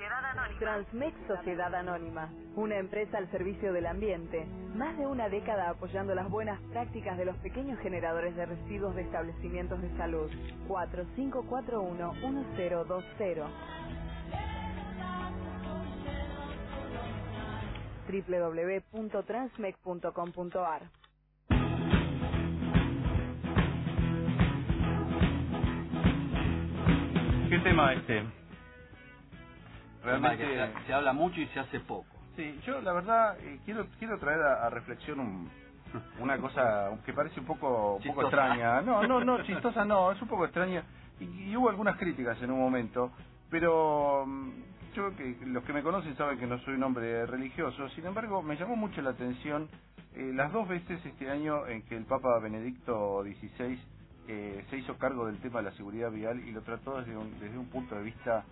Sociedad Anónima. Transmec Sociedad Anónima, una empresa al servicio del ambiente. Más de una década apoyando las buenas prácticas de los pequeños generadores de residuos de establecimientos de salud. 4541-1020. www.transmec.com.ar. ¿Qué tema este? Realmente se habla mucho y se hace poco. Sí, yo la verdad quiero traer a reflexión una cosa que parece un poco extraña. No, chistosa no, es un poco extraña. Y hubo algunas críticas en un momento, pero yo que los que me conocen saben que no soy un hombre religioso. Sin embargo, me llamó mucho la atención las dos veces este año en que el Papa Benedicto XVI se hizo cargo del tema de la seguridad vial y lo trató desde un punto de vista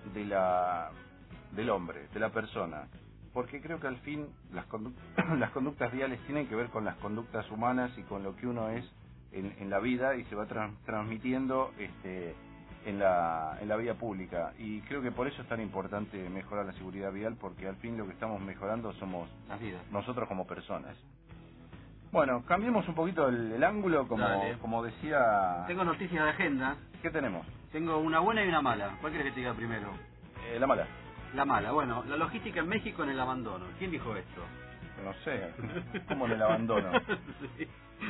del hombre, de la persona, porque creo que al fin las conductas viales tienen que ver con las conductas humanas y con lo que uno es en la vida y se va transmitiendo en la vía pública, y creo que por eso es tan importante mejorar la seguridad vial, porque al fin lo que estamos mejorando somos nosotros como personas. Bueno, cambiemos un poquito el ángulo, como decía... Tengo noticias de agenda. ¿Qué tenemos? Tengo una buena y una mala. ¿Cuál querés que te diga primero? La mala. La mala, bueno, la logística en México en el abandono. ¿Quién dijo esto? No sé, ¿cómo en el abandono? Sí.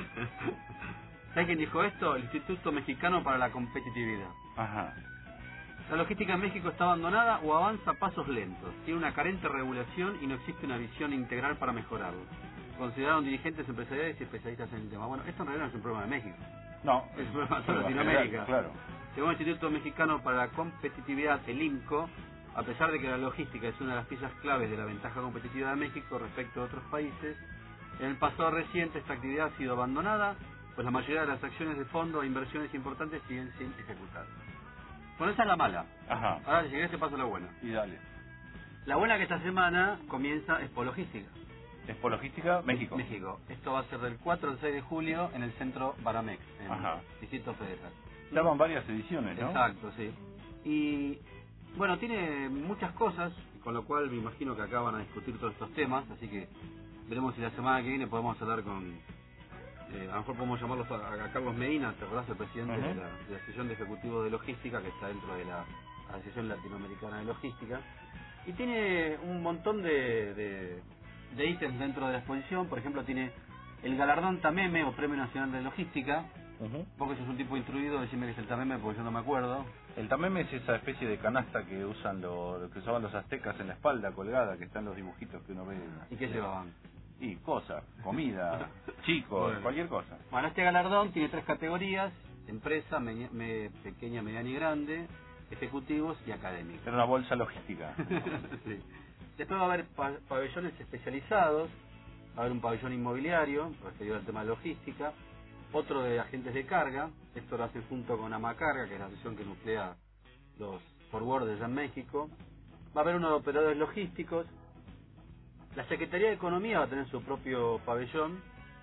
¿Sabes quién dijo esto? El Instituto Mexicano para la Competitividad. Ajá. La logística en México está abandonada o avanza a pasos lentos. Tiene una carente regulación y no existe una visión integral para mejorarlo. Consideraron dirigentes empresariales y especialistas en el tema. Bueno, esto en realidad no es un problema de México. No, es un problema de Latinoamérica. Claro. Según el Instituto Mexicano para la Competitividad, el IMCO, a pesar de que la logística es una de las piezas claves de la ventaja competitiva de México respecto a otros países, en el pasado reciente esta actividad ha sido abandonada, pues la mayoría de las acciones de fondo e inversiones importantes siguen sin ejecutar. Bueno, esa es la mala. Ajá. Ahora, si querés, te paso la buena. Y dale. La buena que esta semana comienza Expo Logística. Expo Logística, México. México. Esto va a ser del 4 al 6 de julio en el centro Banamex, en el Distrito Federal. Ya van varias ediciones, ¿no? Exacto, sí. Y bueno, tiene muchas cosas, con lo cual me imagino que acá van a discutir todos estos temas, así que veremos si la semana que viene podemos hablar con... a lo mejor podemos llamarlos a Carlos Medina, ¿te acordás? El presidente de la Asociación de Ejecutivos de Logística, que está dentro de la Asociación Latinoamericana de Logística. Y tiene un montón de ítems dentro de la exposición. Por ejemplo, tiene el galardón TAMEME o Premio Nacional de Logística. Vos que sos un tipo instruido, decime que es el TAMEME porque yo no me acuerdo. El TAMEME es esa especie de canasta que usan lo que usaban los aztecas en la espalda colgada, que están los dibujitos que uno ve. ¿Y qué llevaban? Y cosas, comida, chicos, bueno, cualquier cosa. Bueno, este galardón tiene 3 categorías: empresa, pequeña, mediana y grande, ejecutivos y académicos. Era una bolsa logística. Sí. Después va a haber pabellones especializados, va a haber un pabellón inmobiliario referido al tema de logística, otro de agentes de carga, esto lo hacen junto con Amacarga, que es la asociación que nuclea los forwarders en México. Va a haber uno de operadores logísticos. La Secretaría de Economía va a tener su propio pabellón.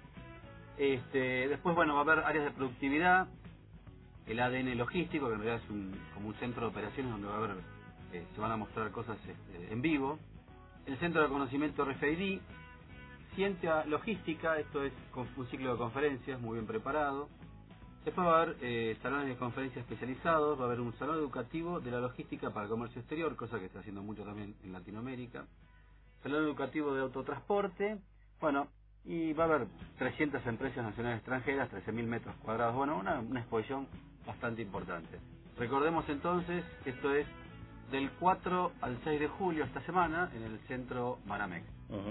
Después, bueno, va a haber áreas de productividad, el ADN logístico, que en realidad es como un centro de operaciones donde va a haber, se van a mostrar cosas en vivo. El Centro de Conocimiento RFID, Ciencia Logística, esto es un ciclo de conferencias muy bien preparado. Después va a haber salones de conferencias especializados, va a haber un salón educativo de la logística para el comercio exterior, cosa que está haciendo mucho también en Latinoamérica. Salón educativo de autotransporte, bueno, y va a haber 300 empresas nacionales extranjeras, 13.000 metros cuadrados, bueno, una exposición bastante importante. Recordemos entonces que esto es del 4 al 6 de julio esta semana en el centro Banamex.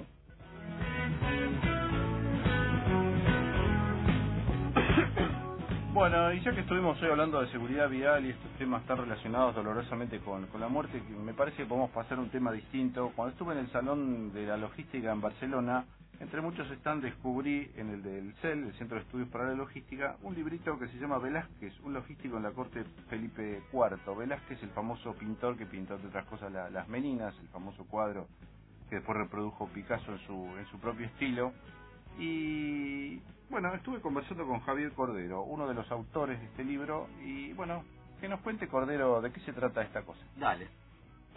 Bueno, y ya que estuvimos hoy hablando de seguridad vial y estos temas están relacionados dolorosamente con la muerte, me parece que podemos pasar a un tema distinto. Cuando estuve en el Salón de la Logística en Barcelona, entre muchos stands descubrí en el del CEL, el Centro de Estudios para la Logística, un librito que se llama Velázquez, un logístico en la corte Felipe IV. Velázquez, el famoso pintor que pintó, entre otras cosas, las Meninas, el famoso cuadro que después reprodujo Picasso en su propio estilo. Y bueno, estuve conversando con Javier Cordero, uno de los autores de este libro, y bueno, que nos cuente, Cordero, de qué se trata esta cosa. Dale.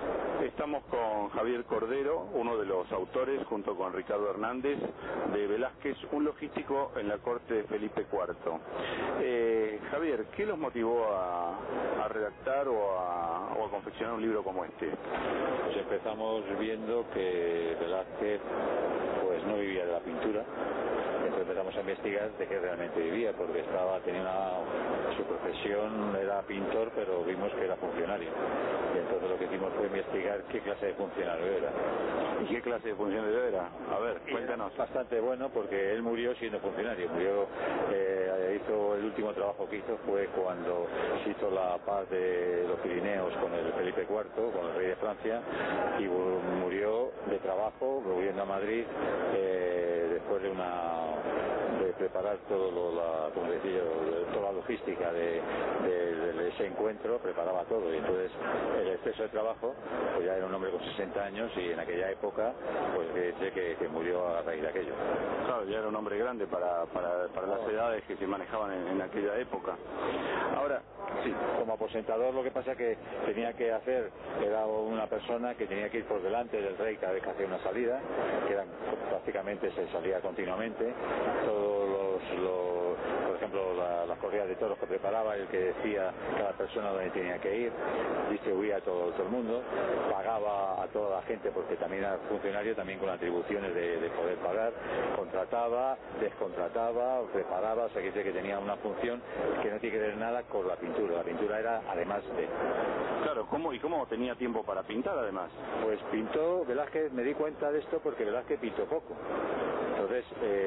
Estamos con Javier Cordero, uno de los autores, junto con Ricardo Hernández, de Velázquez, un logístico en la corte de Felipe IV. Javier, ¿qué los motivó a redactar o a confeccionar un libro como este? Pues empezamos viendo que Velázquez pues no vivía de la pintura. Entonces empezamos a investigar de qué realmente vivía, porque su profesión era pintor, pero vimos que era funcionario. Y entonces lo que hicimos fue investigar qué clase de funcionario era. ¿Y qué clase de funcionario era? A ver, cuéntanos. Bastante bueno, porque él murió siendo funcionario. Hizo el último trabajo que hizo fue cuando se hizo la paz de los Pirineos con el Felipe IV, con el rey de Francia, y murió de trabajo, volviendo a Madrid, después de preparar toda la logística de ese encuentro, preparaba todo, y entonces el exceso de trabajo, pues ya era un hombre con 60 años, y en aquella época pues sé que murió a raíz de aquello. Claro, ya era un hombre grande para las edades que se manejaban en aquella época. Ahora, sí, como aposentador, lo que pasa que tenía que hacer, era una persona que tenía que ir por delante del rey cada vez que hacía una salida, que prácticamente se salía continuamente. Por ejemplo, las corridas de toros que preparaba, el que decía cada persona dónde tenía que ir, distribuía a todo el mundo, pagaba a toda la gente, porque también era funcionario, también con atribuciones de poder pagar, contrataba, descontrataba, preparaba, o sea que tenía una función que no tiene que ver nada con la pintura. La pintura era además de... Claro, ¿cómo tenía tiempo para pintar además? Pues pintó, Velázquez, me di cuenta de esto porque Velázquez pintó poco. Entonces,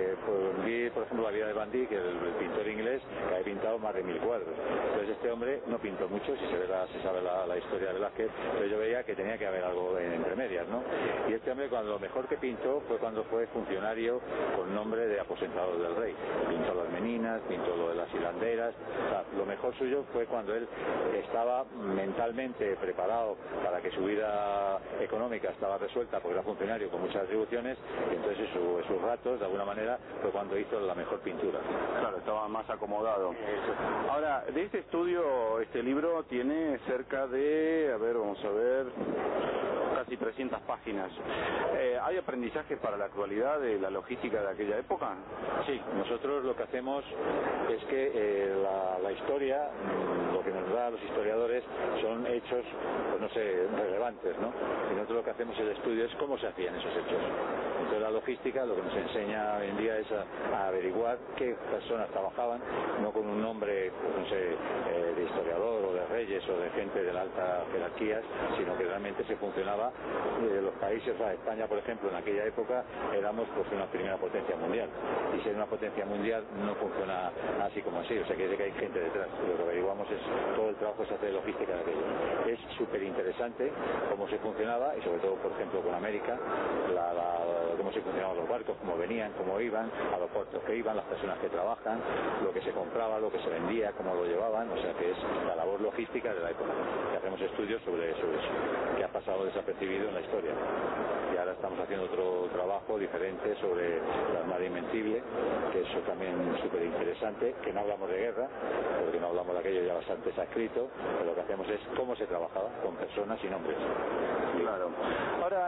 vi, por ejemplo, la vida de Van Dyck, el pintor inglés, que había pintado más de 1000 cuadros. Entonces, este hombre no pintó mucho, si sabe la historia de Velázquez, pero yo veía que tenía que haber algo entre medias, ¿no? Y este hombre, lo mejor que pintó fue cuando fue funcionario con nombre de aposentado del rey. Pintó las meninas, pintó lo de las hilanderas. O sea, lo mejor suyo fue cuando él estaba mentalmente preparado para que su vida económica estaba resuelta, porque era funcionario con muchas atribuciones, y entonces sus ratos, de alguna manera, fue cuando hizo la mejor pintura. Claro, estaba más acomodado. Ahora, de este estudio, este libro tiene cerca de, vamos a ver, casi 300 páginas. ¿Hay aprendizajes para la actualidad de la logística de aquella época? Sí, nosotros lo que hacemos es que la historia, lo que nos da a los historiadores son hechos, pues no sé, relevantes, ¿no? Y nosotros lo que hacemos el estudio es cómo se hacían esos hechos. Entonces la logística lo que nos enseña hoy en día es a averiguar qué personas trabajaban, no con un nombre, pues no sé, de historiador o de reyes o de gente de la alta jerarquía, sino que realmente se funcionaba. Los países, España por ejemplo, en aquella época éramos pues una primera potencia mundial, y ser una potencia mundial no funciona así como así, o sea que hay gente detrás. Lo que averiguamos es todo el trabajo que se hace de logística de aquello. Es súper interesante cómo se funcionaba, y sobre todo por ejemplo con América, cómo se funcionaban los barcos, cómo venían, cómo iban, a los puertos que iban, las personas que trabajan, lo que se compraba, lo que se vendía, cómo lo llevaban, o sea que es la labor logística de la época. Y hacemos estudios sobre eso, que ha pasado desapercibido en la historia. Y ahora estamos haciendo otro trabajo diferente sobre la Armada Invencible, que eso también es súper interesante, que no hablamos de guerra, porque no hablamos de aquello, ya bastante se ha escrito, pero lo que hacemos es cómo se trabajaba con personas y nombres. Claro. Ahora,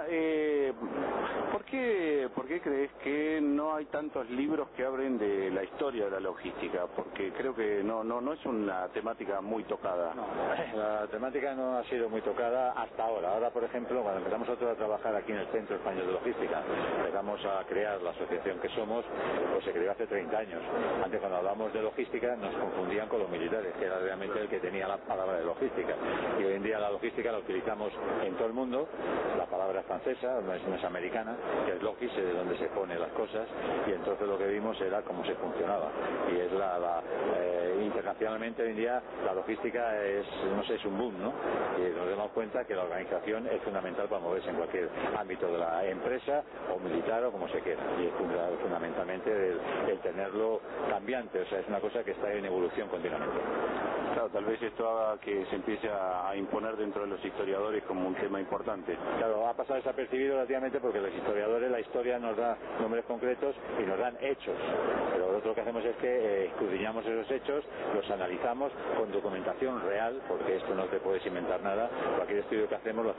¿por qué crees que no hay tantos libros que hablen de la historia de la logística? Porque creo que no es una temática muy tocada. No, la temática no ha sido muy tocada hasta ahora. Ahora, por ejemplo, cuando empezamos nosotros a trabajar aquí en el Centro Español de Logística, empezamos a crear la asociación que somos, pues se creó hace 30 años. Antes, cuando hablábamos de logística, nos confundían con los militares, que era realmente el que tenía la palabra de logística. Y hoy en día la logística la utilizamos en todo el mundo. La palabra es francesa, no es americana, que es logis, de donde se pone las cosas, y entonces lo que vimos era cómo se funcionaba. Y es internacionalmente hoy en día la logística es un boom, ¿no? Y nos damos cuenta que la organización es fundamental para moverse en cualquier ámbito de la empresa o militar o como se quiera, y es fundamentalmente el tenerlo cambiante, o sea, es una cosa que está en evolución continuamente. Claro, tal vez esto haga que se empiece a imponer dentro de los historiadores como un tema importante. Claro, ha pasado desapercibido relativamente porque los historiadores, la historia nos da nombres concretos y nos dan hechos, pero nosotros lo que hacemos es que escudriñamos esos hechos, los analizamos con documentación real, porque esto no te puedes inventar nada. Cualquier estudio que hacemos lo hacemos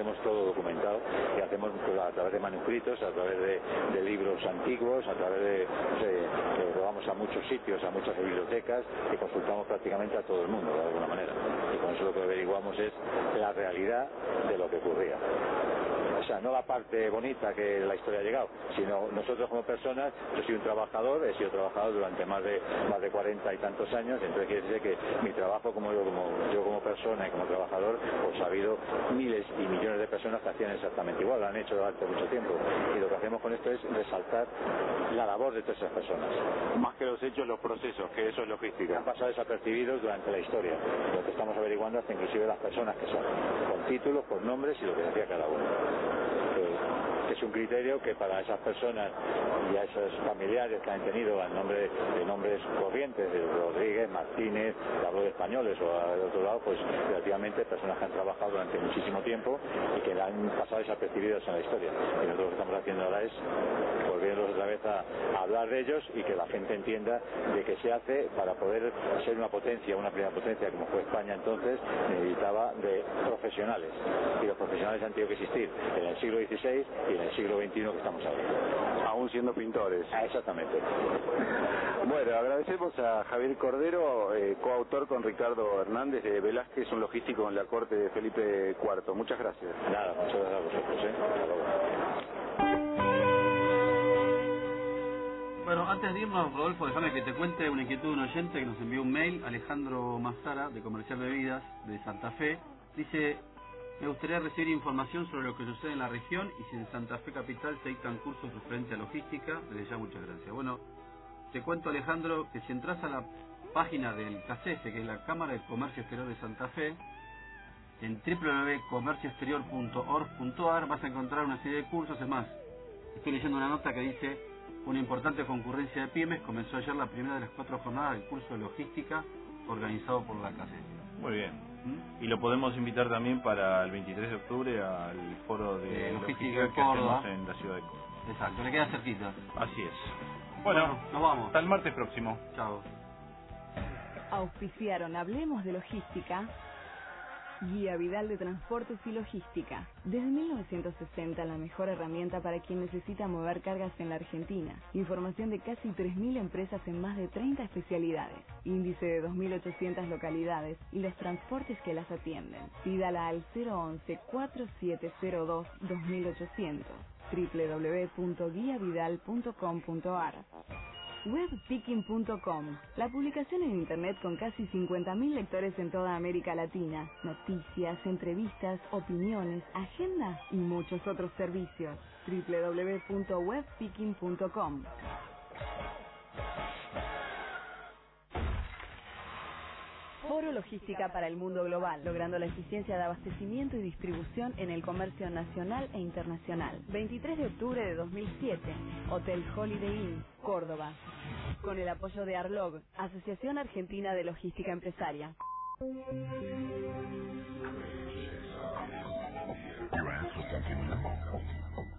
tenemos todo documentado y hacemos pues, a través de manuscritos, a través de libros antiguos, a través de vamos a muchos sitios, a muchas bibliotecas y consultamos prácticamente a todo el mundo de alguna manera, y con eso lo que averiguamos es la realidad de lo que ocurría. O sea, no la parte bonita que la historia ha llegado, sino nosotros como personas. Yo soy un trabajador, he sido trabajador durante más de 40 y tantos años, entonces quiere decir que mi trabajo como persona y como trabajador, pues ha habido miles y millones de personas que hacían exactamente igual, lo han hecho durante mucho tiempo, y lo que hacemos con esto es resaltar la labor de todas esas personas. Más que los hechos, los procesos, que eso es logística. Han pasado desapercibidos durante la historia, lo que estamos averiguando hasta inclusive las personas que son, con títulos, con nombres y lo que decía cada uno. Que es un criterio que para esas personas y a esos familiares que han tenido el nombre de nombres corrientes, de Rodríguez, Martínez, hablo de españoles o de otro lado, pues relativamente personas que han trabajado durante muchísimo tiempo y que han pasado desapercibidos en la historia. Y nosotros lo que estamos haciendo ahora es volverlos otra vez a hablar de ellos y que la gente entienda de qué se hace para poder ser una potencia, una primera potencia como fue España entonces, necesitaba de profesionales. Y los profesionales han tenido que existir en el siglo XVI y en el siglo XXI que estamos ahora. Aún siendo pintores. Exactamente. Bueno, agradecemos a Javier Cordero, coautor con Ricardo Hernández de Velázquez, un logístico en la corte de Felipe IV. Muchas gracias. Nada, muchas gracias a vosotros. Hasta luego. Bueno, antes de irnos, Rodolfo, déjame que te cuente una inquietud de un oyente que nos envió un mail, Alejandro Mazara, de Comercial Bebidas, de Santa Fe. Dice: me gustaría recibir información sobre lo que sucede en la región y si en Santa Fe Capital se dictan cursos referentes a logística. Desde ya, muchas gracias. Bueno, te cuento, Alejandro, que si entras a la página del CACEFE, que es la Cámara de Comercio Exterior de Santa Fe, en www.comercioexterior.org.ar vas a encontrar una serie de cursos. Es más, estoy leyendo una nota que dice: una importante concurrencia de pymes comenzó ayer la primera de las 4 jornadas del curso de logística organizado por la CACEFE. Muy bien. Y lo podemos invitar también para el 23 de octubre al foro de logística que hacemos en la ciudad de Córdoba. Exacto, le queda cerquita. Así es. Bueno, nos vamos. Hasta el martes próximo. Chao. Auspiciaron Hablemos de Logística, Guía Vidal de Transportes y Logística. Desde 1960, la mejor herramienta para quien necesita mover cargas en la Argentina. Información de casi 3.000 empresas en más de 30 especialidades. Índice de 2.800 localidades y los transportes que las atienden. Pídala al 011-4702-2800. www.guiavidal.com.ar. Webpicking.com, la publicación en internet con casi 50.000 lectores en toda América Latina. Noticias, entrevistas, opiniones, agenda y muchos otros servicios. www.webpicking.com. Foro Logística para el Mundo Global, logrando la eficiencia de abastecimiento y distribución en el comercio nacional e internacional. 23 de octubre de 2007, Hotel Holiday Inn, Córdoba. Con el apoyo de Arlog, Asociación Argentina de Logística Empresaria. Your answer is in a moment.